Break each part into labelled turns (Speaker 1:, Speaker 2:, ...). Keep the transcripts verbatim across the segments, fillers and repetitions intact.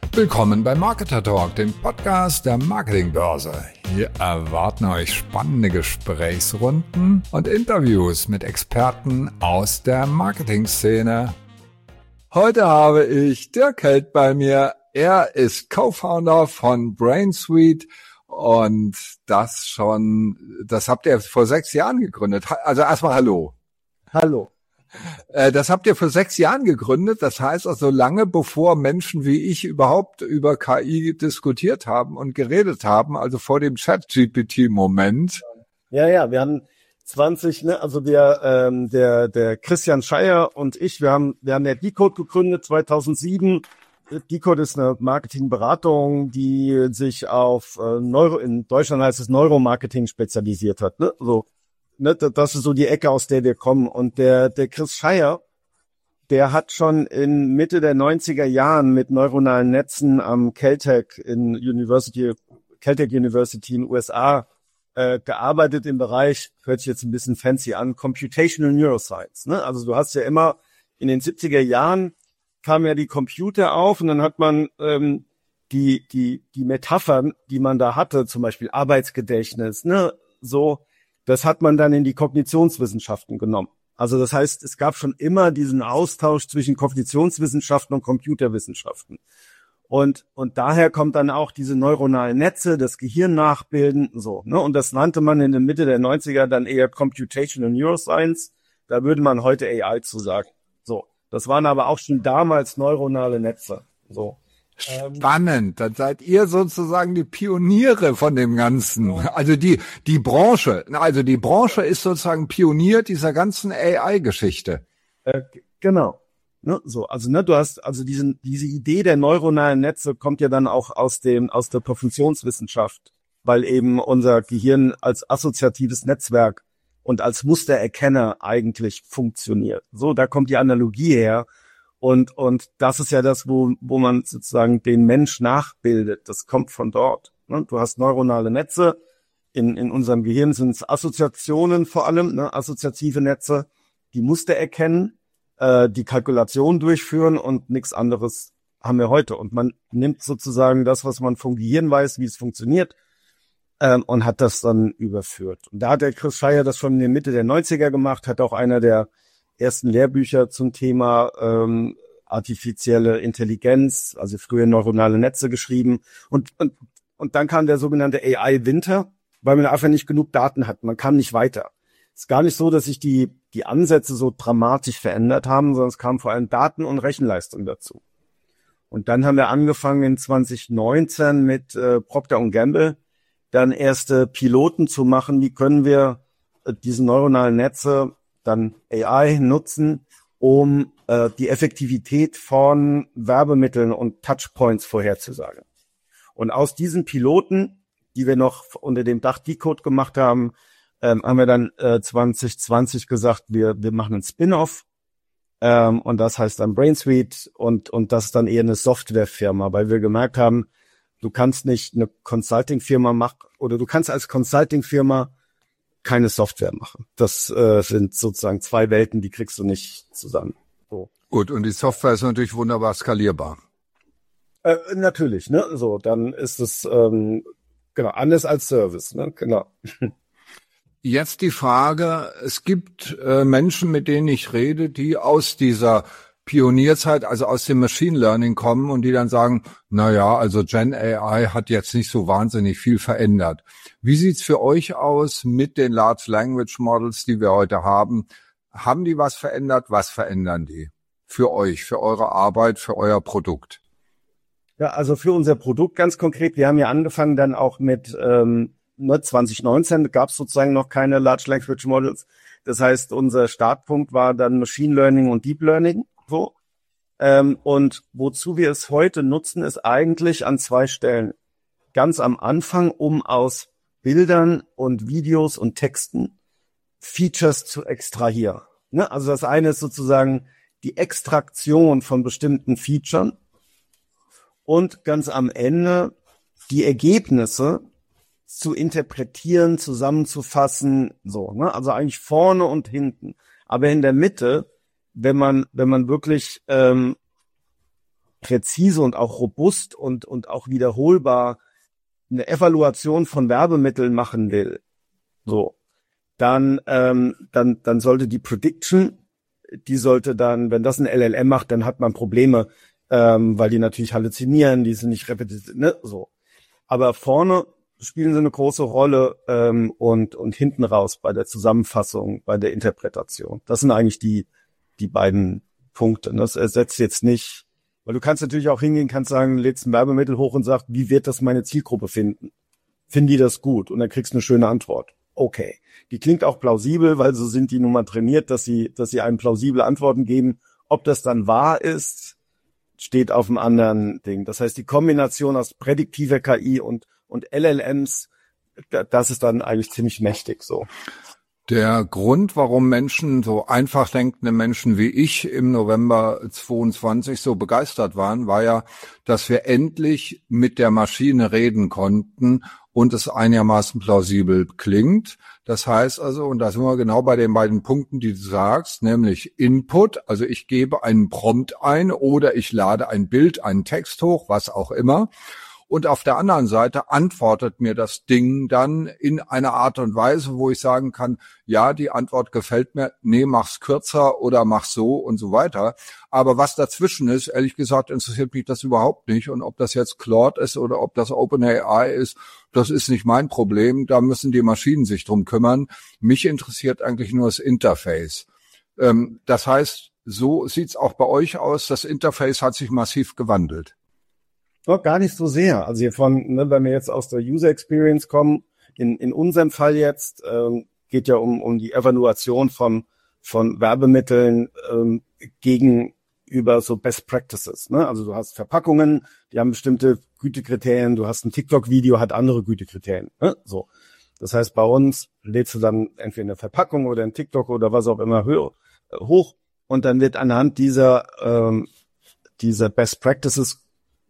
Speaker 1: Willkommen bei Marketer Talk, dem Podcast der Marketingbörse. Hier erwarten euch spannende Gesprächsrunden und Interviews mit Experten aus der Marketingszene. Heute habe ich Dirk Held bei mir. Er ist Co-Founder von BrainSuite und das schon, das habt ihr vor sechs Jahren gegründet. Also erstmal hallo.
Speaker 2: Hallo.
Speaker 1: Das habt ihr vor sechs Jahren gegründet. Das heißt also lange bevor Menschen wie ich überhaupt über K I diskutiert haben und geredet haben, also vor dem Chat-G P T-Moment.
Speaker 2: Ja, ja, wir haben zwanzig, ne, also der, ähm, der, der Christian Scheier und ich, wir haben, wir haben ja Decode gegründet zweitausendsieben. Decode ist eine Marketingberatung, die sich auf äh, Neuro, in Deutschland heißt es Neuromarketing spezialisiert hat, ne, so. Ne, das ist so die Ecke, aus der wir kommen. Und der, der Chris Scheier, der hat schon in Mitte der neunziger Jahren mit neuronalen Netzen am Caltech in University, Caltech University in den U S A äh, gearbeitet im Bereich, hört sich jetzt ein bisschen fancy an, Computational Neuroscience. Ne? Also du hast ja immer in den siebziger Jahren kamen ja die Computer auf und dann hat man ähm, die die die Metaphern, die man da hatte, zum Beispiel Arbeitsgedächtnis, ne, so. Das hat man dann in die Kognitionswissenschaften genommen. Also das heißt, es gab schon immer diesen Austausch zwischen Kognitionswissenschaften und Computerwissenschaften. Und, und daher kommt dann auch diese neuronalen Netze, das Gehirn nachbilden, so, ne? Und das nannte man in der Mitte der neunziger dann eher Computational Neuroscience. Da würde man heute A I zu sagen. So. Das waren aber auch schon damals neuronale Netze. So.
Speaker 1: Spannend, dann seid ihr sozusagen die Pioniere von dem Ganzen. Also die die Branche, also die Branche ist sozusagen Pionier dieser ganzen A I-Geschichte.
Speaker 2: Äh, genau. Ne, so, also ne, du hast also diesen diese Idee der neuronalen Netze kommt ja dann auch aus dem aus der Perfusionswissenschaft, weil eben unser Gehirn als assoziatives Netzwerk und als Mustererkenner eigentlich funktioniert. So, da kommt die Analogie her. Und, und das ist ja das, wo, wo man sozusagen den Mensch nachbildet. Das kommt von dort. Ne? Du hast neuronale Netze. In, in unserem Gehirn sind es Assoziationen vor allem, ne? Assoziative Netze, die Muster erkennen, äh, die Kalkulation durchführen und nichts anderes haben wir heute. Und man nimmt sozusagen das, was man vom Gehirn weiß, wie es funktioniert, ähm, und hat das dann überführt. Und da hat der Chris Scheier das schon in der Mitte der neunziger gemacht, hat auch einer der ersten Lehrbücher zum Thema ähm, artifizielle Intelligenz, also früher neuronale Netze geschrieben. Und, und, und dann kam der sogenannte A I-Winter, weil man einfach nicht genug Daten hat. Man kam nicht weiter. Es ist gar nicht so, dass sich die, die Ansätze so dramatisch verändert haben, sondern es kamen vor allem Daten und Rechenleistung dazu. Und dann haben wir angefangen in zwanzig neunzehn mit äh, Procter und Gamble dann erste Piloten zu machen. Wie können wir äh, diese neuronalen Netze dann A I nutzen, um äh, die Effektivität von Werbemitteln und Touchpoints vorherzusagen. Und aus diesen Piloten, die wir noch unter dem Dach Decode gemacht haben, ähm, haben wir dann äh, zwanzig zwanzig gesagt, wir wir machen einen Spin-off, ähm, und das heißt dann BrainSuite und und das ist dann eher eine Softwarefirma, weil wir gemerkt haben, du kannst nicht eine Consulting-Firma machen oder du kannst als Consulting-Firma keine Software machen. Das äh, sind sozusagen zwei Welten, die kriegst du nicht zusammen. So.
Speaker 1: Gut, und die Software ist natürlich wunderbar skalierbar.
Speaker 2: Äh, natürlich, ne? So, dann ist es ähm, genau anders als Service, ne? Genau.
Speaker 1: Jetzt die Frage: Es gibt äh, Menschen, mit denen ich rede, die aus dieser Pionierzeit, also aus dem Machine Learning kommen und die dann sagen, na ja, also Gen A I hat jetzt nicht so wahnsinnig viel verändert. Wie sieht's für euch aus mit den Large Language Models, die wir heute haben? Haben die was verändert? Was verändern die für euch, für eure Arbeit, für euer Produkt?
Speaker 2: Ja, also für unser Produkt ganz konkret, wir haben ja angefangen dann auch mit ähm, zwanzig neunzehn, gab es sozusagen noch keine Large Language Models. Das heißt, unser Startpunkt war dann Machine Learning und Deep Learning. So. Ähm, und wozu wir es heute nutzen, ist eigentlich an zwei Stellen. Ganz am Anfang, um aus Bildern und Videos und Texten Features zu extrahieren. Ne? Also das eine ist sozusagen die Extraktion von bestimmten Features und ganz am Ende die Ergebnisse zu interpretieren, zusammenzufassen, so, ne? Also eigentlich vorne und hinten. Aber in der Mitte, wenn man, wenn man wirklich ähm, präzise und auch robust und und auch wiederholbar eine Evaluation von Werbemitteln machen will, so, dann ähm, dann dann sollte die Prediction, die sollte dann, wenn das ein L L M macht, dann hat man Probleme, ähm, weil die natürlich halluzinieren, die sind nicht repetitiv, ne, so. Aber vorne spielen sie eine große Rolle ähm, und und hinten raus bei der Zusammenfassung, bei der Interpretation. Das sind eigentlich die die beiden Punkte. Das ersetzt jetzt nicht, weil du kannst natürlich auch hingehen, kannst sagen, lädst ein Werbemittel hoch und sagst, wie wird das meine Zielgruppe finden? Finden die das gut? Und dann kriegst du eine schöne Antwort. Okay. Die klingt auch plausibel, weil so sind die nun mal trainiert, dass sie, dass sie einem plausible Antworten geben. Ob das dann wahr ist, steht auf einem anderen Ding. Das heißt, die Kombination aus prädiktiver K I und, und L L Ms, das ist dann eigentlich ziemlich mächtig, so.
Speaker 1: Der Grund, warum Menschen, so einfach denkende Menschen wie ich im November zweiundzwanzig so begeistert waren, war ja, dass wir endlich mit der Maschine reden konnten und es einigermaßen plausibel klingt. Das heißt also, und da sind wir genau bei den beiden Punkten, die du sagst, nämlich Input, also ich gebe einen Prompt ein oder ich lade ein Bild, einen Text hoch, was auch immer. Und auf der anderen Seite antwortet mir das Ding dann in einer Art und Weise, wo ich sagen kann, ja, die Antwort gefällt mir, nee, mach's kürzer oder mach's so und so weiter. Aber was dazwischen ist, ehrlich gesagt, interessiert mich das überhaupt nicht. Und ob das jetzt Claude ist oder ob das OpenAI ist, das ist nicht mein Problem. Da müssen die Maschinen sich drum kümmern. Mich interessiert eigentlich nur das Interface. Ähm, das heißt, so sieht's auch bei euch aus. Das Interface hat sich massiv gewandelt.
Speaker 2: Doch, gar nicht so sehr. Also hier von, ne, wenn wir jetzt aus der User Experience kommen, in, in unserem Fall jetzt, ähm, geht ja um, um die Evaluation von, von Werbemitteln, ähm, gegenüber so Best Practices, ne? Also du hast Verpackungen, die haben bestimmte Gütekriterien, du hast ein TikTok-Video, hat andere Gütekriterien, ne? So. Das heißt, bei uns lädst du dann entweder eine Verpackung oder ein TikTok oder was auch immer höher, äh, hoch und dann wird anhand dieser, ähm, dieser Best Practices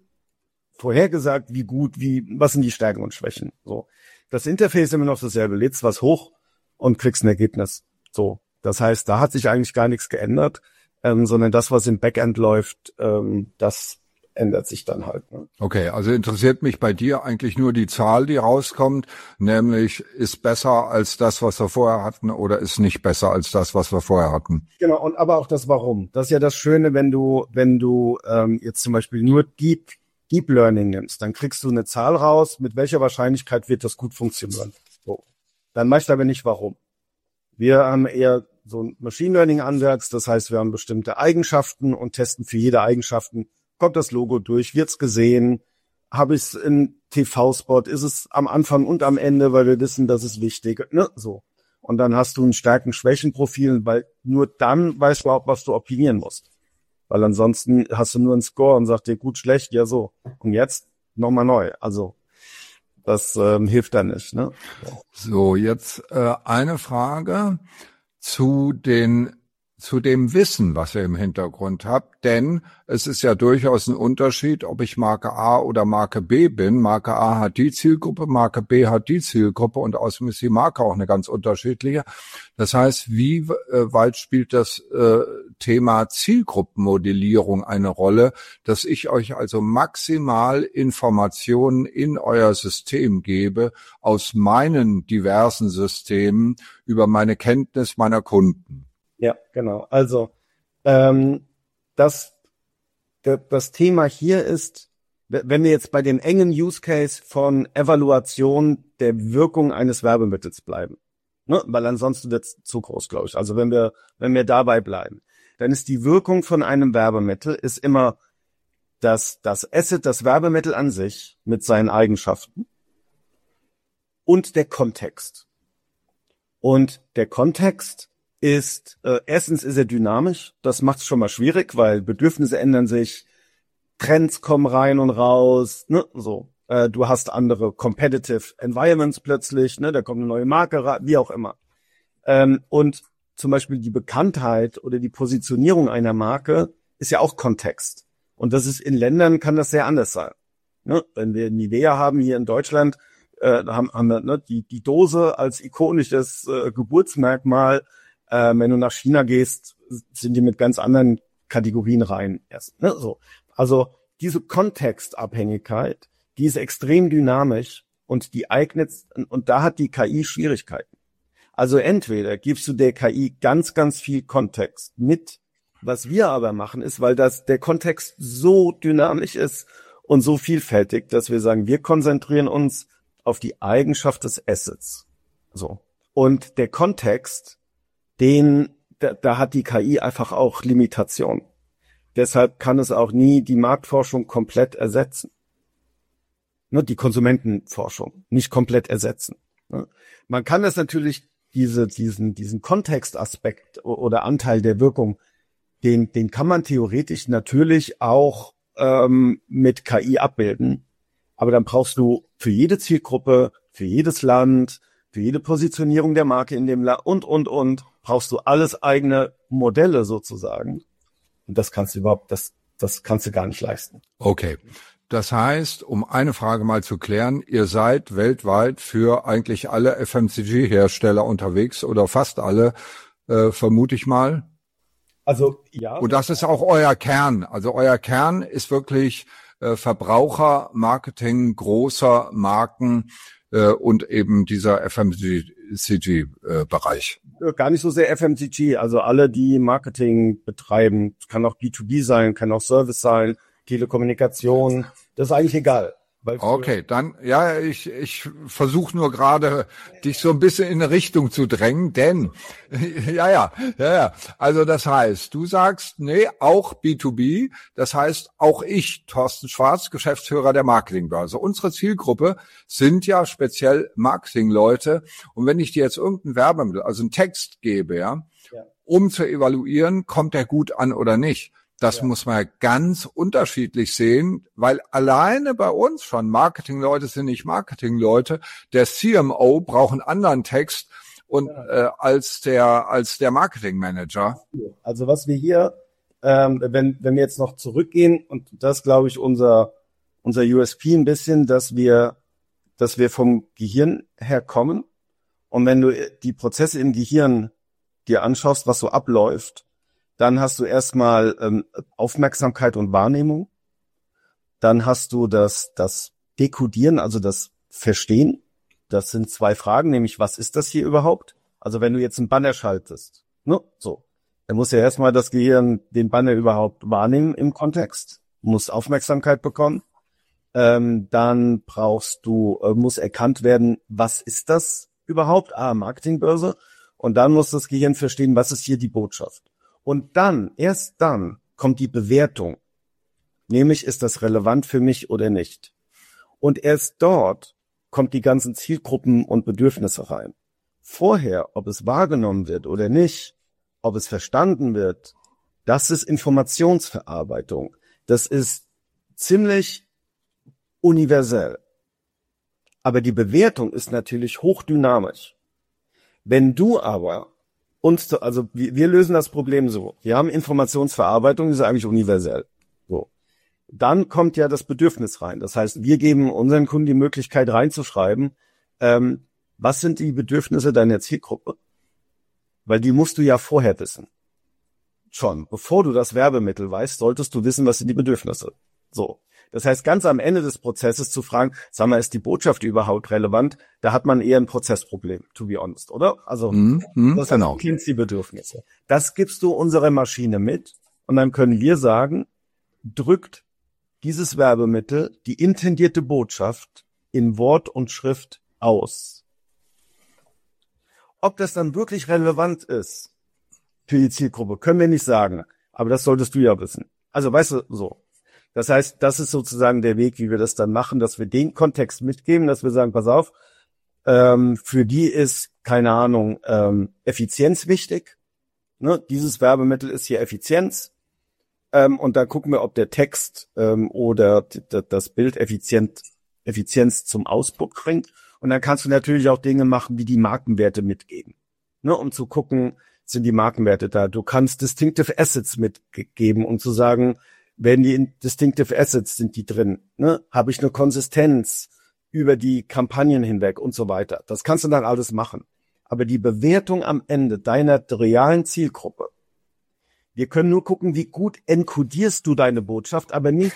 Speaker 2: vorhergesagt, wie gut, wie, was sind die Stärken und Schwächen, so. Das Interface ist immer noch dasselbe, lädst was hoch und kriegst ein Ergebnis, so. Das heißt, da hat sich eigentlich gar nichts geändert, ähm, sondern das, was im Backend läuft, ähm, das ändert sich dann halt, ne?
Speaker 1: Okay, also interessiert mich bei dir eigentlich nur die Zahl, die rauskommt, nämlich ist besser als das, was wir vorher hatten oder ist nicht besser als das, was wir vorher hatten.
Speaker 2: Genau, und aber auch das Warum. Das ist ja das Schöne, wenn du, wenn du ähm, jetzt zum Beispiel nur Deep Deep Learning nimmst, dann kriegst du eine Zahl raus, mit welcher Wahrscheinlichkeit wird das gut funktionieren. So. Dann machst du aber nicht warum. Wir haben eher so ein Machine Learning Ansatz, das heißt, wir haben bestimmte Eigenschaften und testen für jede Eigenschaften, kommt das Logo durch, wird's gesehen, habe ich es in T V-Spot, ist es am Anfang und am Ende, weil wir wissen, das ist wichtig, ne, so. Und dann hast du ein Stärken-Schwächen-Profil, weil nur dann weißt du überhaupt, was du optimieren musst. Weil ansonsten hast du nur einen Score und sagst dir gut, schlecht, ja so. Und jetzt nochmal neu. Also das ähm, hilft dann nicht, ne?
Speaker 1: So, jetzt äh, eine Frage zu den zu dem Wissen, was ihr im Hintergrund habt, denn es ist ja durchaus ein Unterschied, ob ich Marke A oder Marke B bin. Marke A hat die Zielgruppe, Marke B hat die Zielgruppe und außerdem ist die Marke auch eine ganz unterschiedliche. Das heißt, wie äh, weit spielt das äh, Thema Zielgruppenmodellierung eine Rolle, dass ich euch also maximal Informationen in euer System gebe aus meinen diversen Systemen über meine Kenntnis meiner Kunden?
Speaker 2: Ja, genau. Also ähm, das, das Thema hier ist, wenn wir jetzt bei dem engen Use Case von Evaluation der Wirkung eines Werbemittels bleiben, ne? Weil ansonsten wird es zu groß, glaube ich. Also wenn wir wenn wir dabei bleiben, dann ist die Wirkung von einem Werbemittel ist immer das das Asset, das Werbemittel an sich mit seinen Eigenschaften und der Kontext. Und der Kontext ist, äh, erstens ist er dynamisch, das macht es schon mal schwierig, weil Bedürfnisse ändern sich, Trends kommen rein und raus, ne, so. Äh, du hast andere competitive environments plötzlich, ne, da kommt eine neue Marke rein, wie auch immer. Ähm, und zum Beispiel die Bekanntheit oder die Positionierung einer Marke ist ja auch Kontext. Und das ist in Ländern kann das sehr anders sein. Ne? Wenn wir Nivea haben hier in Deutschland, äh, haben, haben wir ne, die, die Dose als ikonisches äh, Geburtsmerkmal. Äh, wenn du nach China gehst, sind die mit ganz anderen Kategorien rein. Erst, ne? So. Also diese Kontextabhängigkeit, die ist extrem dynamisch und die eignet, und da hat die K I Schwierigkeiten. Also entweder gibst du der K I ganz, ganz viel Kontext mit. Was wir aber machen ist, weil das der Kontext so dynamisch ist und so vielfältig, dass wir sagen, wir konzentrieren uns auf die Eigenschaft des Assets. So. Und der Kontext, den, da, da hat die K I einfach auch Limitationen. Deshalb kann es auch nie die Marktforschung komplett ersetzen. Ne, die Konsumentenforschung nicht komplett ersetzen. Ne? Man kann das natürlich, diese, diesen, diesen Kontextaspekt oder Anteil der Wirkung, den, den kann man theoretisch natürlich auch ähm, mit K I abbilden. Aber dann brauchst du für jede Zielgruppe, für jedes Land, für jede Positionierung der Marke in dem Land und, und, und, brauchst du alles eigene Modelle sozusagen. Und das kannst du überhaupt, das, das kannst du gar nicht leisten.
Speaker 1: Okay. Das heißt, um eine Frage mal zu klären, ihr seid weltweit für eigentlich alle F M C G-Hersteller unterwegs oder fast alle, äh, vermute ich mal.
Speaker 2: Also, ja.
Speaker 1: Und das ist auch euer Kern. Also euer Kern ist wirklich äh, Verbrauchermarketing großer Marken äh, und eben dieser F M C G-Bereich.
Speaker 2: Äh, Gar nicht so sehr F M C G. Also alle, die Marketing betreiben, kann auch B zwei B sein, kann auch Service sein, Telekommunikation, das ist eigentlich egal. Weil
Speaker 1: okay, dann, ja, ich, ich versuche nur gerade, dich so ein bisschen in eine Richtung zu drängen, denn, ja, ja, ja, ja, also das heißt, du sagst, nee, auch B zwei B, das heißt, auch ich, Thorsten Schwarz, Geschäftsführer der Marketingbörse. Unsere Zielgruppe sind ja speziell Marketingleute, und wenn ich dir jetzt irgendein Werbemittel, also einen Text gebe, ja,
Speaker 2: ja.
Speaker 1: um zu evaluieren, kommt der gut an oder nicht, Das ja. muss man ja ganz unterschiedlich sehen, weil alleine bei uns schon Marketingleute sind nicht Marketingleute. Der C M O braucht einen anderen Text und ja. äh, als der als der Marketingmanager.
Speaker 2: Also was wir hier, ähm, wenn wenn wir jetzt noch zurückgehen, und das glaube ich unser unser U S P ein bisschen, dass wir dass wir vom Gehirn her kommen, und wenn du die Prozesse im Gehirn dir anschaust, was so abläuft, dann hast du erstmal ähm, Aufmerksamkeit und Wahrnehmung. Dann hast du das, das Dekodieren, also das Verstehen. Das sind zwei Fragen, nämlich was ist das hier überhaupt? Also wenn du jetzt einen Banner schaltest, ne, so, dann muss ja erstmal das Gehirn den Banner überhaupt wahrnehmen im Kontext, muss Aufmerksamkeit bekommen. Ähm, dann brauchst du, äh, muss erkannt werden, was ist das überhaupt? Ah, Marketingbörse. Und dann muss das Gehirn verstehen, was ist hier die Botschaft? Und dann, erst dann, kommt die Bewertung. Nämlich, ist das relevant für mich oder nicht? Und erst dort kommt die ganzen Zielgruppen und Bedürfnisse rein. Vorher, ob es wahrgenommen wird oder nicht, ob es verstanden wird, das ist Informationsverarbeitung. Das ist ziemlich universell. Aber die Bewertung ist natürlich hochdynamisch. Wenn du aber uns, also wir, wir lösen das Problem so. Wir haben Informationsverarbeitung, die ist eigentlich universell. So. Dann kommt ja das Bedürfnis rein. Das heißt, wir geben unseren Kunden die Möglichkeit reinzuschreiben, ähm, was sind die Bedürfnisse deiner Zielgruppe? Weil die musst du ja vorher wissen. Schon. Bevor du das Werbemittel weißt, solltest du wissen, was sind die Bedürfnisse. So. Das heißt, ganz am Ende des Prozesses zu fragen, sag mal, ist die Botschaft überhaupt relevant? Da hat man eher ein Prozessproblem, to be honest, oder? Also,
Speaker 1: mm, mm,
Speaker 2: das
Speaker 1: genau.
Speaker 2: sind die Bedürfnisse. Das gibst du unserer Maschine mit, und dann können wir sagen, drückt dieses Werbemittel die intendierte Botschaft in Wort und Schrift aus. Ob das dann wirklich relevant ist für die Zielgruppe, können wir nicht sagen. Aber das solltest du ja wissen. Also, weißt du, so. Das heißt, das ist sozusagen der Weg, wie wir das dann machen, dass wir den Kontext mitgeben, dass wir sagen, pass auf, ähm, für die ist, keine Ahnung, ähm, Effizienz wichtig. Ne? Dieses Werbemittel ist hier Effizienz. Ähm, und da gucken wir, ob der Text ähm, oder d- d- das Bild effizient, Effizienz zum Ausdruck bringt. Und dann kannst du natürlich auch Dinge machen, wie die Markenwerte mitgeben, ne? Um zu gucken, sind die Markenwerte da. Du kannst Distinctive Assets mitgeben, um zu sagen, wenn die Distinctive Assets sind die drin, ne? Habe ich eine Konsistenz über die Kampagnen hinweg und so weiter. Das kannst du dann alles machen. Aber die Bewertung am Ende deiner realen Zielgruppe, Wir können nur gucken, wie gut enkodierst du deine Botschaft, aber nicht,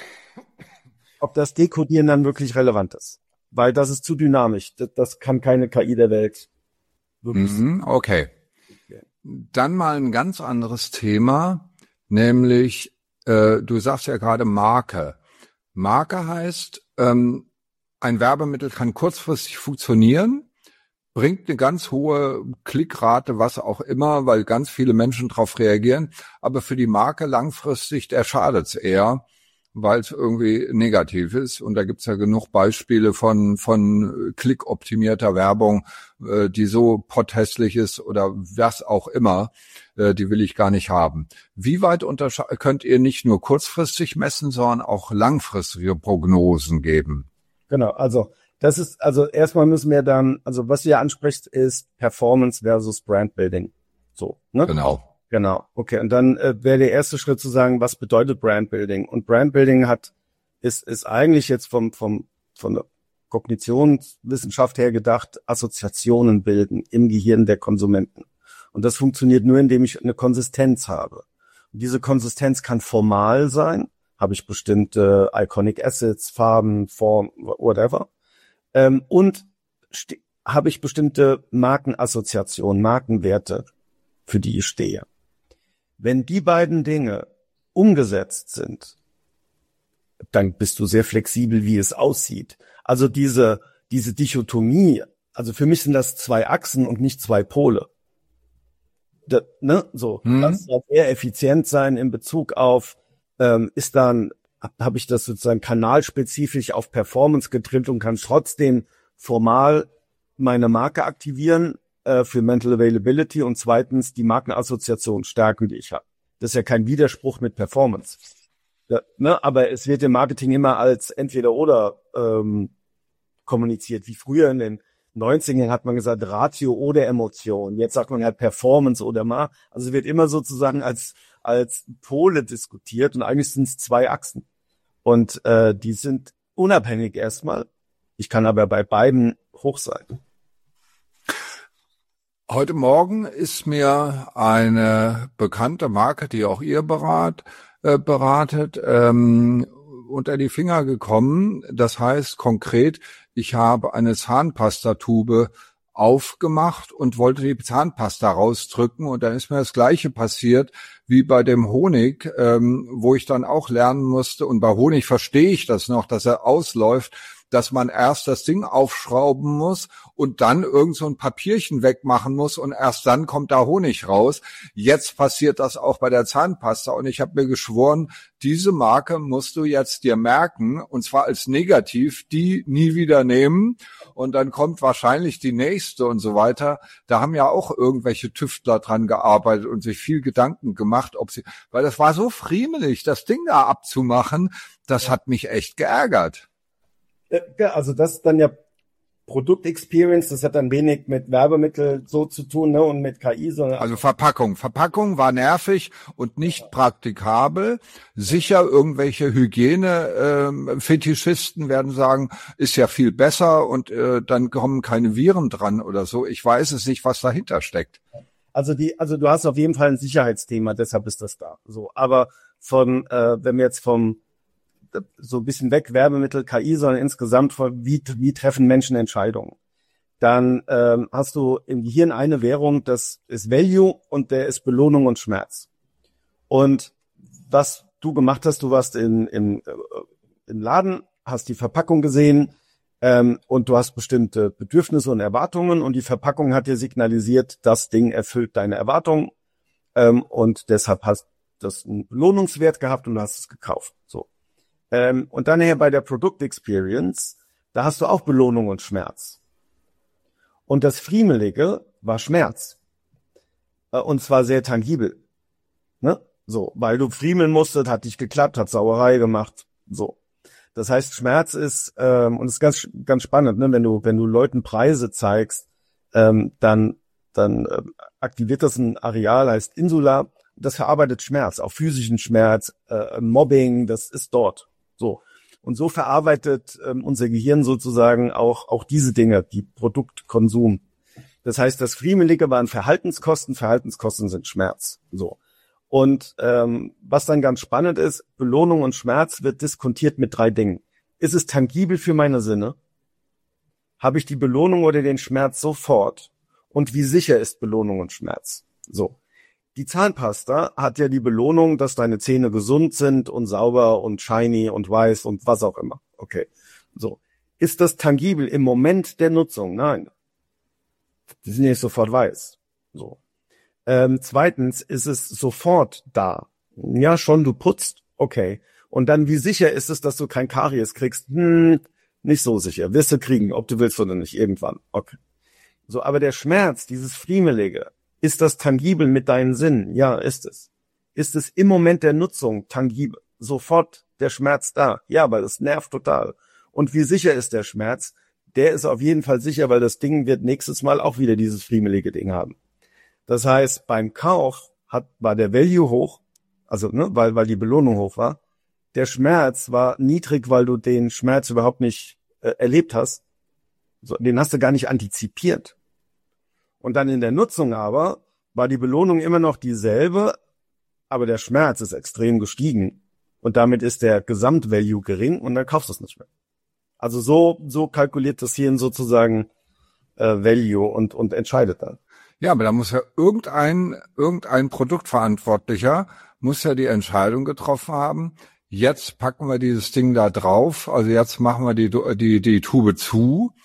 Speaker 2: ob das Dekodieren dann wirklich relevant ist. Weil das ist zu dynamisch. Das, das kann keine K I der Welt wirklich.
Speaker 1: Mhm, okay. Dann mal ein ganz anderes Thema, nämlich, äh, du sagst ja gerade Marke. Marke heißt, ähm, ein Werbemittel kann kurzfristig funktionieren, bringt eine ganz hohe Klickrate, was auch immer, weil ganz viele Menschen darauf reagieren. Aber für die Marke langfristig, der schadet's eher, weil es irgendwie negativ ist. Und da gibt's ja genug Beispiele von von klickoptimierter Werbung, äh, die so potthässlich ist oder was auch immer. Äh, die will ich gar nicht haben. Wie weit untersche- könnt ihr nicht nur kurzfristig messen, sondern auch langfristige Prognosen geben?
Speaker 2: Genau, also das ist, also erstmal müssen wir dann, also was ihr anspricht, ist Performance versus Brandbuilding. So, ne?
Speaker 1: Genau.
Speaker 2: Genau, okay. Und dann äh, wäre der erste Schritt zu sagen, was bedeutet Brandbuilding? Und Brandbuilding hat ist ist eigentlich jetzt vom vom von der Kognitionswissenschaft her gedacht, Assoziationen bilden im Gehirn der Konsumenten. Und das funktioniert nur, indem ich eine Konsistenz habe. Und diese Konsistenz kann formal sein, habe ich bestimmte Iconic Assets, Farben, Form, whatever. Ähm, und st- habe ich bestimmte Markenassoziationen, Markenwerte, für die ich stehe. Wenn die beiden Dinge umgesetzt sind, dann bist du sehr flexibel, wie es aussieht. Also diese, diese Dichotomie, also für mich sind das zwei Achsen und nicht zwei Pole. Da, ne, so,
Speaker 1: Hm.
Speaker 2: das soll eher effizient sein in Bezug auf, ähm, ist dann, habe ich das sozusagen kanalspezifisch auf Performance getrimmt und kann trotzdem formal meine Marke aktivieren, für Mental Availability und zweitens die Markenassoziation stärken, die ich habe. Das ist ja kein Widerspruch mit Performance. Ja, ne? Aber es wird im Marketing immer als entweder oder ähm, kommuniziert. Wie früher in den neunzigern hat man gesagt Ratio oder Emotion. Jetzt sagt man halt Performance oder mal. Also es wird immer sozusagen als als Pole diskutiert und eigentlich sind es zwei Achsen. Und äh, die sind unabhängig erstmal. Ich kann aber bei beiden hoch sein.
Speaker 1: Heute Morgen ist mir eine bekannte Marke, die auch ihr berat, äh, beratet, ähm, unter die Finger gekommen. Das heißt konkret, ich habe eine Zahnpastatube aufgemacht und wollte die Zahnpasta rausdrücken und dann ist mir das Gleiche passiert wie bei dem Honig, ähm, wo ich dann auch lernen musste, und bei Honig verstehe ich das noch, dass er ausläuft, dass man erst das Ding aufschrauben muss und dann irgend so ein Papierchen wegmachen muss und erst dann kommt da Honig raus. Jetzt passiert das auch bei der Zahnpasta und ich habe mir geschworen, diese Marke musst du jetzt dir merken und zwar als negativ, die nie wieder nehmen und dann kommt wahrscheinlich die nächste und so weiter. Da haben ja auch irgendwelche Tüftler dran gearbeitet und sich viel Gedanken gemacht, ob sie, weil das war so friemelig, das Ding da abzumachen, das hat mich echt geärgert.
Speaker 2: Ja, also das ist dann ja Produktexperience, das hat dann wenig mit Werbemittel so zu tun, ne, und mit K I, sondern
Speaker 1: also Verpackung. Verpackung war nervig und nicht praktikabel. Sicher irgendwelche Hygiene-Fetischisten ähm, werden sagen, ist ja viel besser und äh, dann kommen keine Viren dran oder so. Ich weiß es nicht, was dahinter steckt.
Speaker 2: Also die, also du hast auf jeden Fall ein Sicherheitsthema, deshalb ist das da. So, aber von, äh, wenn wir jetzt vom so ein bisschen weg Werbemittel, K I, sondern insgesamt von wie wie treffen Menschen Entscheidungen, dann ähm, hast du im Gehirn eine Währung, das ist Value und der ist Belohnung und Schmerz. Und was du gemacht hast, du warst in im äh, im Laden, hast die Verpackung gesehen ähm, und du hast bestimmte Bedürfnisse und Erwartungen und die Verpackung hat dir signalisiert, das Ding erfüllt deine Erwartungen ähm, und deshalb hast du das einen Belohnungswert gehabt und du hast es gekauft. So. Ähm, und dann her bei der Product Experience, da hast du auch Belohnung und Schmerz. Und das Friemelige war Schmerz. Äh, und zwar sehr tangibel. Ne? So, weil du friemeln musstest, hat nicht geklappt, hat Sauerei gemacht. So. Das heißt, Schmerz ist, ähm, und es ist ganz, ganz spannend, ne? wenn du, wenn du Leuten Preise zeigst, ähm, dann, dann äh, aktiviert das ein Areal, heißt Insula, das verarbeitet Schmerz, auch physischen Schmerz, äh, Mobbing, das ist dort. So. Und so verarbeitet ähm, unser Gehirn sozusagen auch auch diese Dinge, die Produktkonsum. Das heißt, das Friemelige waren Verhaltenskosten, Verhaltenskosten sind Schmerz. So. Und ähm, was dann ganz spannend ist, Belohnung und Schmerz wird diskontiert mit drei Dingen. Ist es tangibel für meine Sinne? Habe ich die Belohnung oder den Schmerz sofort? Und wie sicher ist Belohnung und Schmerz? So. Die Zahnpasta hat ja die Belohnung, dass deine Zähne gesund sind und sauber und shiny und weiß und was auch immer. Okay. So. Ist das tangibel im Moment der Nutzung? Nein. Die sind nicht sofort weiß. So. Ähm, zweitens, ist es sofort da? Ja, schon, du putzt. Okay. Und dann, wie sicher ist es, dass du kein Karies kriegst? Hm, nicht so sicher. Wirst du kriegen, ob du willst oder nicht, irgendwann. Okay. So, aber der Schmerz, dieses Friemelige, ist das tangibel mit deinen Sinnen? Ja, ist es. Ist es im Moment der Nutzung tangibel? Sofort der Schmerz da? Ja, weil es nervt total. Und wie sicher ist der Schmerz? Der ist auf jeden Fall sicher, weil das Ding wird nächstes Mal auch wieder dieses friemelige Ding haben. Das heißt, beim Kauf hat, war der Value hoch, also ne, weil, weil die Belohnung hoch war. Der Schmerz war niedrig, weil du den Schmerz überhaupt nicht äh, erlebt hast. So, den hast du gar nicht antizipiert. Und dann in der Nutzung aber war die Belohnung immer noch dieselbe, aber der Schmerz ist extrem gestiegen. Und damit ist der Gesamtvalue gering und dann kaufst du es nicht mehr. Also so so kalkuliert das Hirn sozusagen äh, Value und und entscheidet dann.
Speaker 1: Ja, aber da muss ja irgendein irgendein Produktverantwortlicher muss ja die Entscheidung getroffen haben. Jetzt packen wir dieses Ding da drauf. Also jetzt machen wir die die die Tube zu,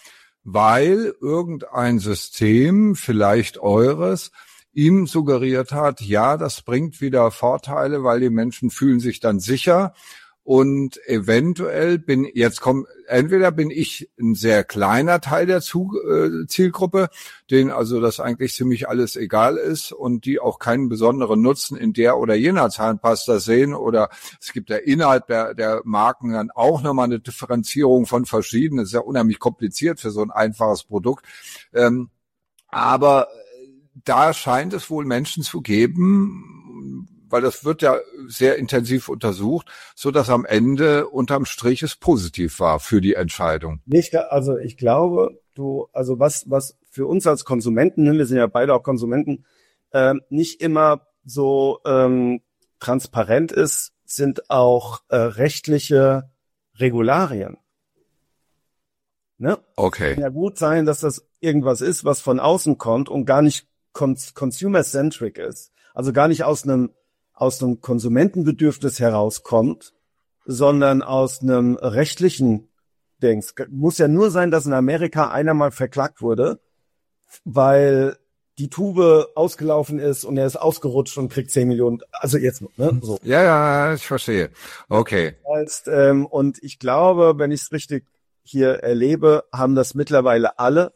Speaker 1: weil irgendein System, vielleicht eures, ihm suggeriert hat, ja, das bringt wieder Vorteile, weil die Menschen fühlen sich dann sicher. Und eventuell bin, jetzt kommt, entweder bin ich ein sehr kleiner Teil der Zu, äh, Zielgruppe, denen also das eigentlich ziemlich alles egal ist und die auch keinen besonderen Nutzen in der oder jener Zahnpasta sehen, oder es gibt ja innerhalb der, der Marken dann auch nochmal eine Differenzierung von verschiedenen. Das ist ja unheimlich kompliziert für so ein einfaches Produkt. Ähm, aber da scheint es wohl Menschen zu geben, weil das wird ja sehr intensiv untersucht, so dass am Ende unterm Strich es positiv war für die Entscheidung.
Speaker 2: Nicht, also ich glaube, du, also was, was für uns als Konsumenten, wir sind ja beide auch Konsumenten, ähm, nicht immer so ähm, transparent ist, sind auch äh, rechtliche Regularien. Ne?
Speaker 1: Okay.
Speaker 2: Kann ja gut sein, dass das irgendwas ist, was von außen kommt und gar nicht cons- consumer-centric ist. Also gar nicht aus einem aus einem Konsumentenbedürfnis herauskommt, sondern aus einem rechtlichen Dings. Muss ja nur sein, dass in Amerika einer mal verklagt wurde, weil die Tube ausgelaufen ist und er ist ausgerutscht und kriegt zehn Millionen. Also jetzt, ne? So.
Speaker 1: Ja, ja, ich verstehe. Okay.
Speaker 2: Das heißt, ähm, und ich glaube, wenn ich es richtig hier erlebe, haben das mittlerweile alle.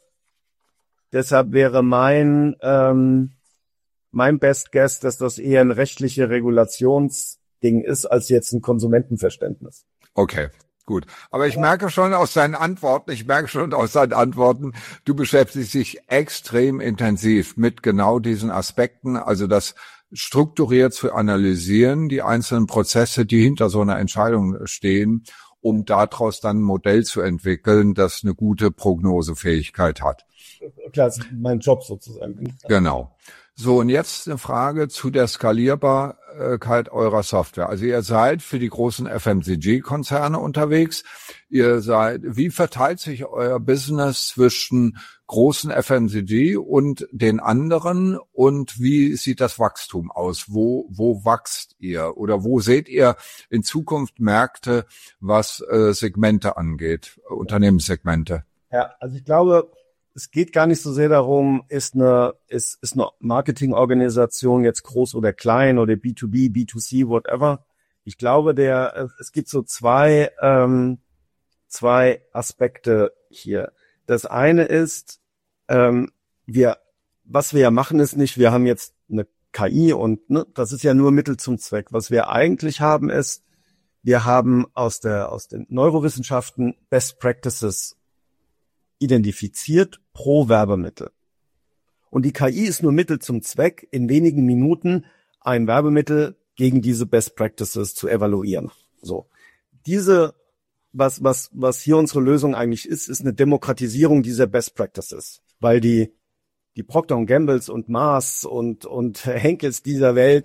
Speaker 2: Deshalb wäre mein ähm, Mein Best Guess, dass das eher ein rechtliche Regulationsding ist, als jetzt ein Konsumentenverständnis.
Speaker 1: Okay, gut. Aber ich merke schon aus deinen Antworten, ich merke schon aus deinen Antworten, du beschäftigst dich extrem intensiv mit genau diesen Aspekten, also das strukturiert zu analysieren, die einzelnen Prozesse, die hinter so einer Entscheidung stehen, um daraus dann ein Modell zu entwickeln, das eine gute Prognosefähigkeit hat.
Speaker 2: Klar, das ist mein Job sozusagen.
Speaker 1: Genau. So, und jetzt eine Frage zu der Skalierbarkeit eurer Software. Also ihr seid für die großen F M C G-Konzerne unterwegs. Ihr seid, wie verteilt sich euer Business zwischen großen F M C G und den anderen? Und wie sieht das Wachstum aus? Wo, wo wächst ihr? Oder wo seht ihr in Zukunft Märkte, was äh, Segmente angeht, Unternehmenssegmente?
Speaker 2: Ja, also ich glaube, es geht gar nicht so sehr darum, ist eine, ist, ist eine Marketingorganisation jetzt groß oder klein oder B zwei B, B zwei C, whatever. Ich glaube, der, es gibt so zwei, ähm, zwei Aspekte hier. Das eine ist, ähm, wir, was wir ja machen ist nicht, wir haben jetzt eine K I und, ne, das ist ja nur Mittel zum Zweck. Was wir eigentlich haben ist, wir haben aus der, aus den Neurowissenschaften Best Practices identifiziert pro Werbemittel. Und die K I ist nur Mittel zum Zweck, in wenigen Minuten ein Werbemittel gegen diese Best Practices zu evaluieren. So. Diese, was, was, was hier unsere Lösung eigentlich ist, ist eine Demokratisierung dieser Best Practices. Weil die, die Procter und Gambles und Mars und, und Henkels dieser Welt,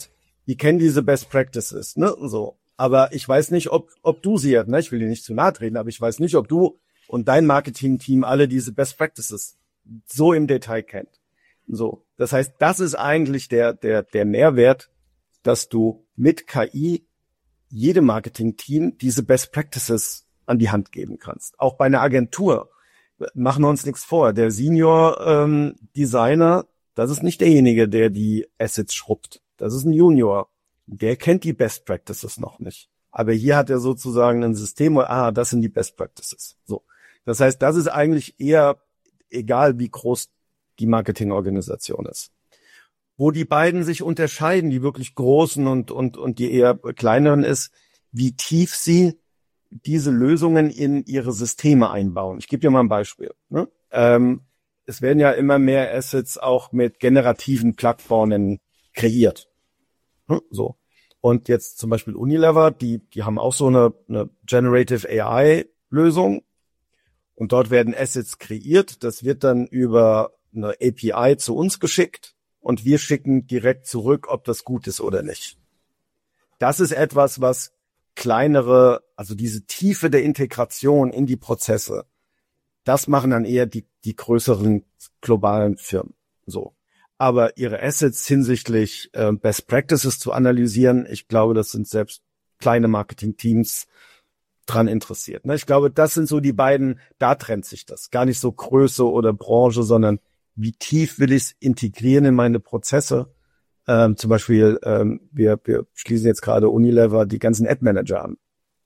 Speaker 2: die kennen diese Best Practices, ne, so. Aber ich weiß nicht, ob, ob du sie, ne, ich will dir nicht zu nahe treten, aber ich weiß nicht, ob du und dein Marketing-Team alle diese Best Practices so im Detail kennt. So. Das heißt, das ist eigentlich der, der, der Mehrwert, dass du mit K I jedem Marketing-Team diese Best Practices an die Hand geben kannst. Auch bei einer Agentur. Machen wir uns nichts vor. Der Senior ähm, Designer, das ist nicht derjenige, der die Assets schrubbt. Das ist ein Junior. Der kennt die Best Practices noch nicht. Aber hier hat er sozusagen ein System, wo, ah, das sind die Best Practices. So. Das heißt, das ist eigentlich eher egal, wie groß die Marketingorganisation ist. Wo die beiden sich unterscheiden, die wirklich großen und, und, und die eher kleineren, ist, wie tief sie diese Lösungen in ihre Systeme einbauen. Ich gebe dir mal ein Beispiel. Ne? Ähm, es werden ja immer mehr Assets auch mit generativen Plattformen kreiert. Ne? So. Und jetzt zum Beispiel Unilever, die, die haben auch so eine, eine Generative A I-Lösung. Und dort werden Assets kreiert. Das wird dann über eine A P I zu uns geschickt. Und wir schicken direkt zurück, ob das gut ist oder nicht. Das ist etwas, was kleinere, also diese Tiefe der Integration in die Prozesse, das machen dann eher die, die größeren globalen Firmen. So. Aber ihre Assets hinsichtlich äh, Best Practices zu analysieren, ich glaube, das sind selbst kleine Marketing-Teams dran interessiert. Ne? Ich glaube, das sind so die beiden, da trennt sich das. Gar nicht so Größe oder Branche, sondern wie tief will ich es integrieren in meine Prozesse? Ähm, zum Beispiel, ähm, wir, wir schließen jetzt gerade Unilever die ganzen Ad-Manager an.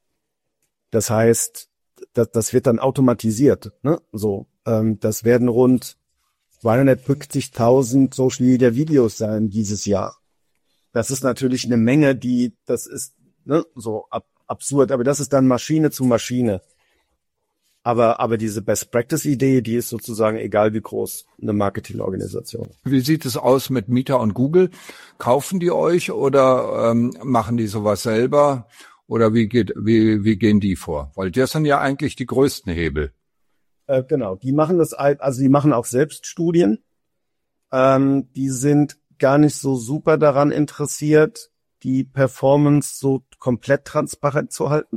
Speaker 2: Das heißt, das, das wird dann automatisiert. Ne? So, ähm, das werden rund zweihundertfünfzigtausend Social-Media-Videos sein dieses Jahr. Das ist natürlich eine Menge, die, das ist ne, so ab, absurd, aber das ist dann Maschine zu Maschine. Aber, aber diese Best-Practice-Idee, die ist sozusagen egal wie groß eine Marketingorganisation.
Speaker 1: Wie sieht es aus mit Meta und Google? Kaufen die euch oder ähm, machen die sowas selber? Oder wie geht, wie, wie gehen die vor? Weil das sind ja eigentlich die größten Hebel.
Speaker 2: Äh, genau, die machen das, also die machen auch selbst Studien. Ähm, die sind gar nicht so super daran interessiert, die Performance so komplett transparent zu halten.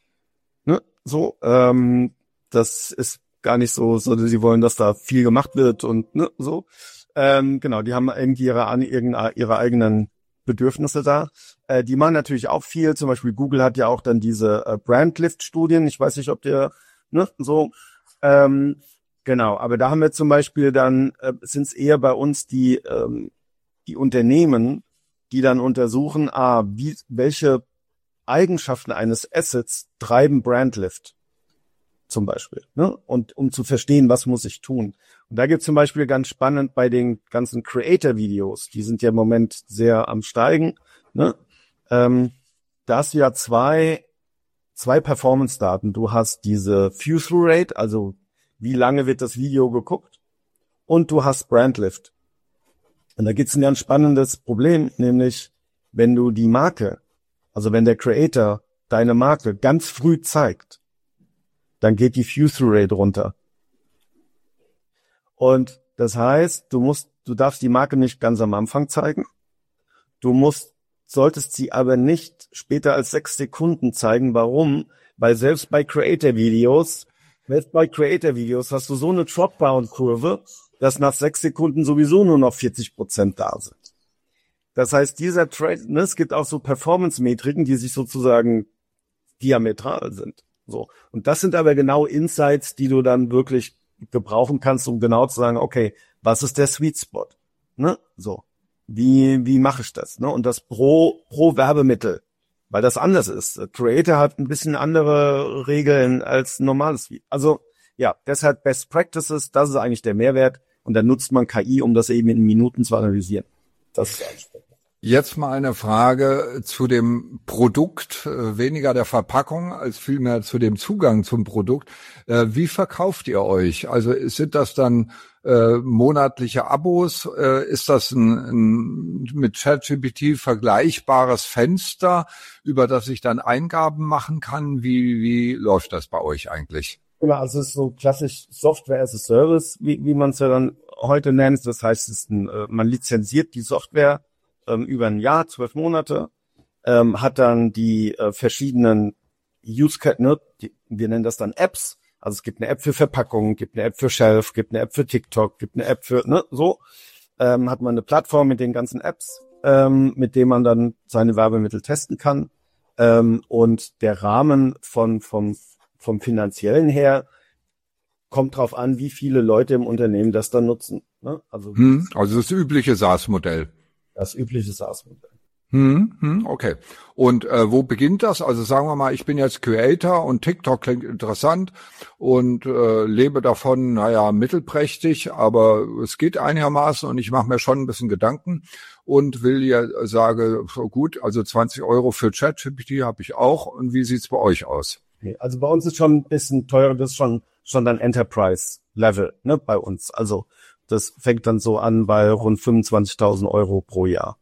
Speaker 2: Ne? So, ähm, das ist gar nicht so, so, sie wollen, dass da viel gemacht wird und ne, so. Ähm, genau, die haben irgendwie ihre, ihre, ihre eigenen Bedürfnisse da. Äh, die machen natürlich auch viel. Zum Beispiel Google hat ja auch dann diese äh, Brandlift-Studien. Ich weiß nicht, ob der, ne, so. Ähm, genau, aber da haben wir zum Beispiel dann, äh, sind es eher bei uns die, ähm, die Unternehmen, die dann untersuchen, ah, wie, welche Eigenschaften eines Assets treiben Brandlift zum Beispiel, ne? Und um zu verstehen, was muss ich tun. Und da gibt es zum Beispiel ganz spannend bei den ganzen Creator-Videos, die sind ja im Moment sehr am Steigen, ne? Ähm, da hast du ja zwei, zwei Performance-Daten. Du hast diese View-Through-Rate, also wie lange wird das Video geguckt, und du hast Brandlift. Und da gibt es ein ganz spannendes Problem, nämlich wenn du die Marke, also wenn der Creator deine Marke ganz früh zeigt, dann geht die View-Through-Rate runter. Und das heißt, du musst, du darfst die Marke nicht ganz am Anfang zeigen. Du musst, solltest sie aber nicht später als sechs Sekunden zeigen. Warum? Weil selbst bei Creator-Videos, selbst bei Creator-Videos hast du so eine Drop-Down-Kurve, dass nach sechs Sekunden sowieso nur noch vierzig Prozent da sind. Das heißt, dieser Trade, ne, es gibt auch so Performance-Metriken, die sich sozusagen diametral sind. So. Und das sind aber genau Insights, die du dann wirklich gebrauchen kannst, um genau zu sagen, okay, was ist der Sweet Spot? Ne? So. Wie, wie mache ich das? Ne? Und das pro, pro Werbemittel. Weil das anders ist. Creator hat ein bisschen andere Regeln als normales Video. Also, ja, deshalb Best Practices, das ist eigentlich der Mehrwert. Und dann nutzt man K I, um das eben in Minuten zu analysieren. Das ist eigentlich.
Speaker 1: Jetzt mal eine Frage zu dem Produkt, weniger der Verpackung als vielmehr zu dem Zugang zum Produkt. Wie verkauft ihr euch? Also sind das dann äh, monatliche Abos? Äh, ist das ein, ein mit ChatGPT vergleichbares Fenster, über das ich dann Eingaben machen kann? Wie, wie läuft das bei euch eigentlich?
Speaker 2: Genau, also es ist so klassisch Software as a Service, wie, wie man es ja dann heute nennt. Das heißt, es ist ein, man lizenziert die Software ähm, über ein Jahr, zwölf Monate, ähm, hat dann die äh, verschiedenen Use Case, ne, die, wir nennen das dann Apps. Also es gibt eine App für Verpackungen, gibt eine App für Shelf, gibt eine App für TikTok, gibt eine App für, ne, so. Ähm, hat man eine Plattform mit den ganzen Apps, ähm, mit denen man dann seine Werbemittel testen kann. Ähm, und der Rahmen von vom vom finanziellen her kommt drauf an, wie viele Leute im Unternehmen das dann nutzen. Ne? Also,
Speaker 1: hm, also das übliche SaaS-Modell.
Speaker 2: Das übliche SaaS-Modell.
Speaker 1: Hm, hm, okay. Und äh, wo beginnt das? Also sagen wir mal, ich bin jetzt Creator und TikTok klingt interessant und äh, lebe davon, naja, mittelprächtig, aber es geht einigermaßen und ich mache mir schon ein bisschen Gedanken und will ja sage, gut, also zwanzig Euro für ChatGPT habe ich auch. Und wie sieht's bei euch aus?
Speaker 2: Okay, also bei uns ist schon ein bisschen teurer, das ist schon schon dann Enterprise-Level, ne, bei uns. Also das fängt dann so an bei rund fünfundzwanzigtausend Euro pro Jahr.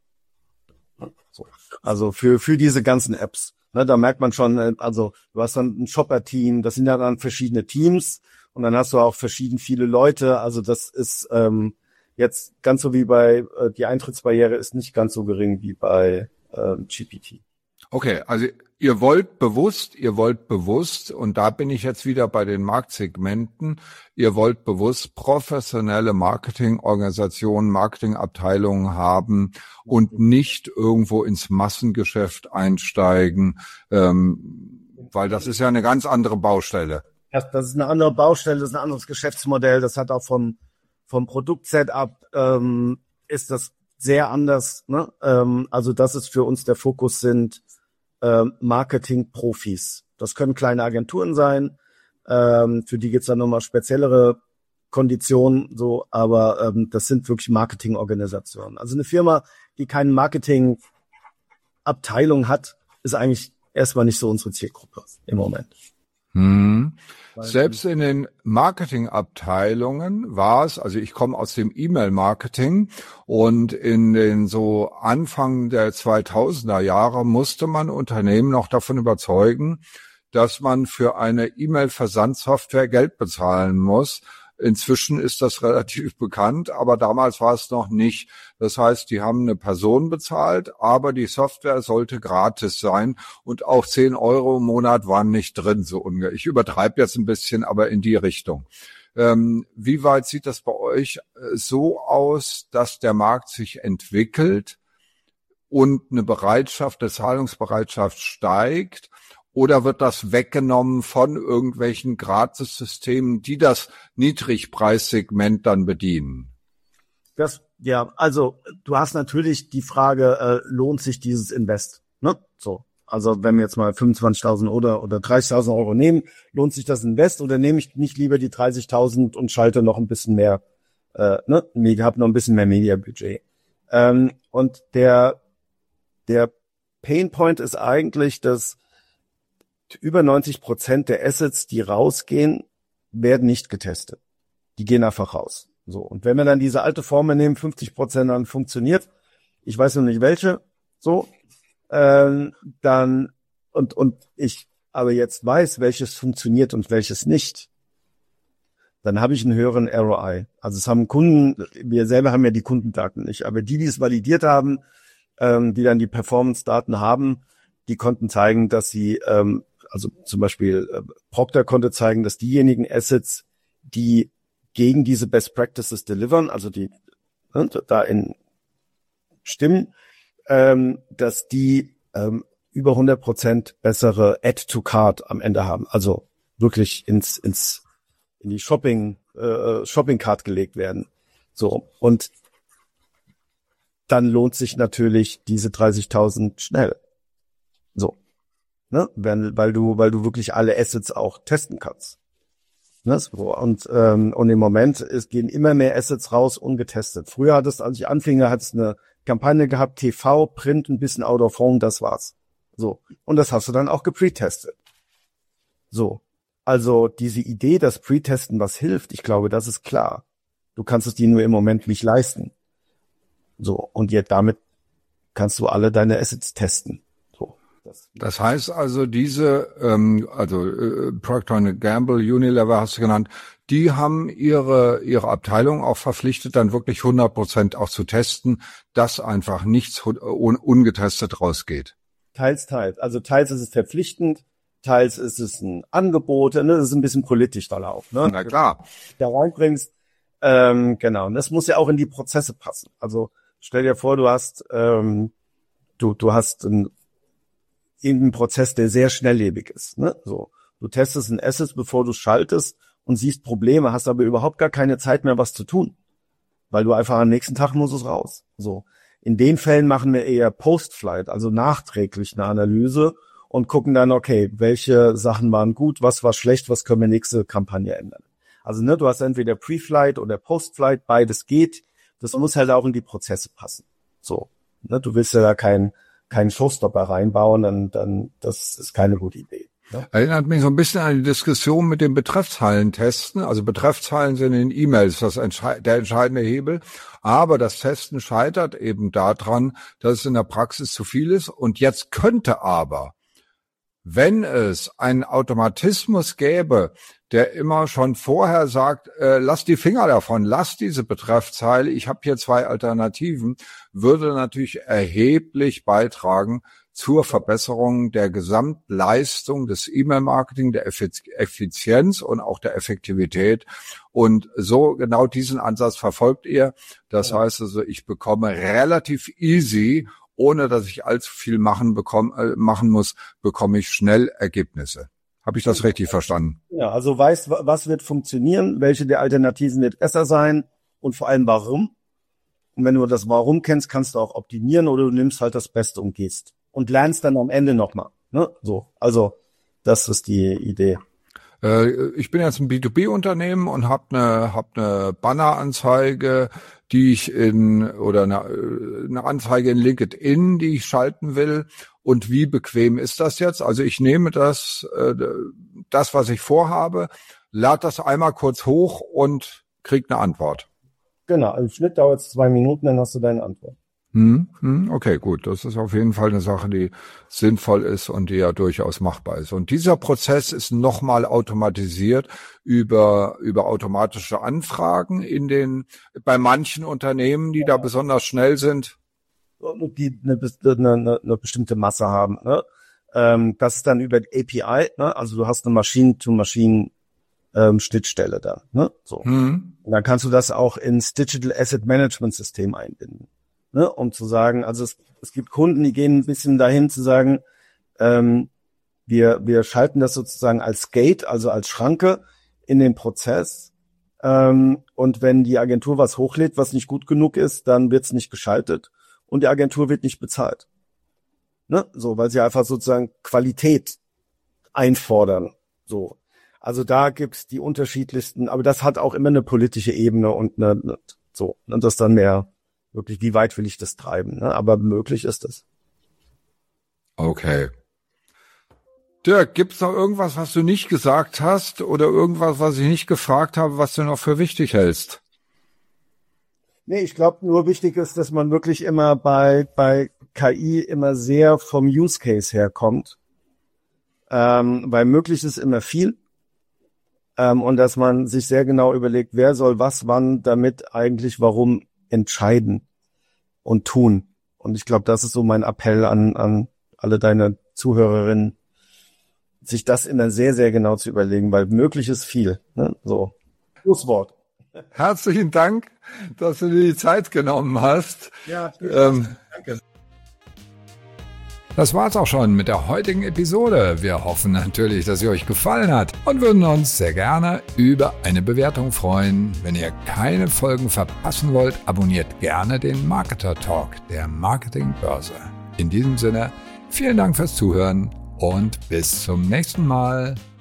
Speaker 2: So. Also für für diese ganzen Apps. Ne, da merkt man schon, also du hast dann ein Shopper-Team, das sind ja dann verschiedene Teams und dann hast du auch verschieden viele Leute. Also das ist ähm, jetzt ganz so wie bei, äh, die Eintrittsbarriere ist nicht ganz so gering wie bei äh, G P T.
Speaker 1: Okay, also ihr wollt bewusst, ihr wollt bewusst, und da bin ich jetzt wieder bei den Marktsegmenten, ihr wollt bewusst professionelle Marketingorganisationen, Marketingabteilungen haben und nicht irgendwo ins Massengeschäft einsteigen, ähm, weil das ist ja eine ganz andere Baustelle.
Speaker 2: Das, das ist eine andere Baustelle, das ist ein anderes Geschäftsmodell, das hat auch vom, vom Produktsetup, ähm, ist das sehr anders, ne? Ähm, also das ist für uns der Fokus sind ähm, Marketing-Profis. Das können kleine Agenturen sein, ähm, für die gibt's dann nochmal speziellere Konditionen, so, aber ähm, das sind wirklich Marketingorganisationen. Also eine Firma, die keine Marketingabteilung hat, ist eigentlich erstmal nicht so unsere Zielgruppe im Moment.
Speaker 1: Hm. Selbst in den Marketingabteilungen war es, also ich komme aus dem E-Mail-Marketing und in den so Anfang der zweitausender Jahre musste man Unternehmen noch davon überzeugen, dass man für eine E-Mail-Versandsoftware Geld bezahlen muss. Inzwischen ist das relativ bekannt, aber damals war es noch nicht. Das heißt, die haben eine Person bezahlt, aber die Software sollte gratis sein und auch zehn Euro im Monat waren nicht drin. So ungefähr. Ich übertreibe jetzt ein bisschen, aber in die Richtung. Ähm, wie weit sieht das bei euch so aus, dass der Markt sich entwickelt und eine Bereitschaft, eine Zahlungsbereitschaft steigt? Oder wird das weggenommen von irgendwelchen Gratis-Systemen, die das Niedrigpreissegment dann bedienen?
Speaker 2: Das, ja, also du hast natürlich die Frage, äh, lohnt sich dieses Invest? Ne? So, also wenn wir jetzt mal fünfundzwanzigtausend oder oder dreißigtausend Euro nehmen, lohnt sich das Invest oder nehme ich nicht lieber die dreißigtausend und schalte noch ein bisschen mehr, äh, ne, habe noch ein bisschen mehr Mediabudget. Ähm, und der der Painpoint ist eigentlich, dass über neunzig Prozent der Assets, die rausgehen, werden nicht getestet. Die gehen einfach raus. So. Und wenn wir dann diese alte Formel nehmen, fünfzig Prozent dann funktioniert, ich weiß noch nicht welche, so, ähm, dann, und, und ich aber jetzt weiß, welches funktioniert und welches nicht, dann habe ich einen höheren R O I. Also es haben Kunden, wir selber haben ja die Kundendaten nicht, aber die, die es validiert haben, ähm, die dann die Performance-Daten haben, die konnten zeigen, dass sie, ähm, also zum Beispiel äh, Procter konnte zeigen, dass diejenigen Assets, die gegen diese Best Practices delivern, also die äh, da in stimmen, ähm, dass die ähm, über hundert Prozent bessere Add to Cart am Ende haben, also wirklich ins ins in die Shopping äh, Shopping Cart gelegt werden. So, und dann lohnt sich natürlich diese dreißigtausend schnell. So. Ne? Wenn, weil du, weil du wirklich alle Assets auch testen kannst. Ne? So. Und, ähm, und im Moment es gehen immer mehr Assets raus, ungetestet. Früher hat es, als ich anfing, hat es eine Kampagne gehabt, T V, Print, ein bisschen Out of Home, das war's. So. Und das hast du dann auch gepretestet. So. Also, diese Idee, dass Pretesten was hilft, ich glaube, das ist klar. Du kannst es dir nur im Moment nicht leisten. So. Und jetzt damit kannst du alle deine Assets testen.
Speaker 1: Das heißt also, diese, ähm, also äh, Procter and Gamble, Unilever hast du genannt, die haben ihre ihre Abteilung auch verpflichtet, dann wirklich hundert Prozent auch zu testen, dass einfach nichts un, ungetestet rausgeht.
Speaker 2: Teils, teils. Also teils ist es verpflichtend, teils ist es ein Angebot, ne? Das ist ein bisschen politisch da auch. Ne?
Speaker 1: Na klar.
Speaker 2: Da reinbringst, ähm, genau. Und das muss ja auch in die Prozesse passen. Also stell dir vor, du hast ähm, du du hast einen irgendeinen Prozess, der sehr schnelllebig ist. Ne? So, du testest ein Asset, bevor du schaltest und siehst Probleme, hast aber überhaupt gar keine Zeit mehr, was zu tun, weil du einfach am nächsten Tag muss es raus. So, in den Fällen machen wir eher Post-Flight, also nachträglich eine Analyse und gucken dann, okay, welche Sachen waren gut, was war schlecht, was können wir nächste Kampagne ändern. Also ne, du hast entweder Pre-Flight oder Post-Flight, beides geht. Das muss halt auch in die Prozesse passen. So, ne, du willst ja da keinen keinen Showstopper reinbauen, dann, dann das ist keine gute Idee. Ne?
Speaker 1: Erinnert mich so ein bisschen an die Diskussion mit den Betreffzeilentesten. Also Betreffzeilen sind in E-Mails das entschei- der entscheidende Hebel. Aber das Testen scheitert eben daran, dass es in der Praxis zu viel ist. Und jetzt könnte aber, wenn es einen Automatismus gäbe, der immer schon vorher sagt, äh, lass die Finger davon, lass diese Betreffzeile, ich habe hier zwei Alternativen, würde natürlich erheblich beitragen zur Verbesserung der Gesamtleistung des E-Mail-Marketing, der Effizienz und auch der Effektivität. Und so genau diesen Ansatz verfolgt ihr. Das heißt also, ich bekomme relativ easy, ohne dass ich allzu viel machen, bekomme, äh, machen muss, bekomme ich schnell Ergebnisse. Habe ich das richtig verstanden?
Speaker 2: Ja, also weißt, was wird funktionieren, welche der Alternativen wird besser sein und vor allem warum. Und wenn du das Warum kennst, kannst du auch optimieren oder du nimmst halt das Beste und gehst. Und lernst dann am Ende nochmal. Ne? So, also das ist die Idee.
Speaker 1: Äh, ich bin jetzt ein B zwei B-Unternehmen und habe eine hab eine Banneranzeige, die ich in oder eine, eine Anzeige in LinkedIn, die ich schalten will. Und wie bequem ist das jetzt? Also ich nehme das, äh, das, was ich vorhabe, lade das einmal kurz hoch und kriege eine Antwort.
Speaker 2: Genau, im Schnitt dauert es zwei Minuten, dann hast du deine Antwort.
Speaker 1: Hm, hm, okay, gut. Das ist auf jeden Fall eine Sache, die sinnvoll ist und die ja durchaus machbar ist. Und dieser Prozess ist nochmal automatisiert über über automatische Anfragen in den bei manchen Unternehmen, die ja. da besonders schnell sind.
Speaker 2: Die eine, eine, eine bestimmte Masse haben. Ne? Ähm, das ist dann über die A P I. Ne? Also du hast eine Machine-to-Machine-Schnittstelle ähm, da. Ne? So. Hm. Und dann kannst du das auch ins Digital Asset Management System einbinden. Ne, um zu sagen, also es, es gibt Kunden, die gehen ein bisschen dahin zu sagen, ähm, wir wir schalten das sozusagen als Gate, also als Schranke in den Prozess. Ähm, und wenn die Agentur was hochlädt, was nicht gut genug ist, dann wird es nicht geschaltet und die Agentur wird nicht bezahlt. Ne, so, weil sie einfach sozusagen Qualität einfordern. So, also da gibt's die unterschiedlichsten, aber das hat auch immer eine politische Ebene und eine, eine so und das dann mehr wirklich, wie weit will ich das treiben? Ne? Aber möglich ist es.
Speaker 1: Okay. Dirk, gibt's noch irgendwas, was du nicht gesagt hast oder irgendwas, was ich nicht gefragt habe, was du noch für wichtig hältst?
Speaker 2: Nee, ich glaube, nur wichtig ist, dass man wirklich immer bei bei K I immer sehr vom Use Case herkommt. Ähm, weil möglich ist immer viel. Ähm, und dass man sich sehr genau überlegt, wer soll was, wann, damit eigentlich, warum entscheiden und tun. Und ich glaube, das ist so mein Appell an, an alle deine Zuhörerinnen, sich das immer sehr, sehr genau zu überlegen, weil möglich ist viel. Ne? So, Schlusswort.
Speaker 1: Herzlichen Dank, dass du dir die Zeit genommen hast.
Speaker 2: Ja,
Speaker 1: ähm,
Speaker 2: danke.
Speaker 1: Das war's auch schon mit der heutigen Episode. Wir hoffen natürlich, dass sie euch gefallen hat und würden uns sehr gerne über eine Bewertung freuen. Wenn ihr keine Folgen verpassen wollt, abonniert gerne den Marketer Talk der Marketingbörse. In diesem Sinne, vielen Dank fürs Zuhören und bis zum nächsten Mal.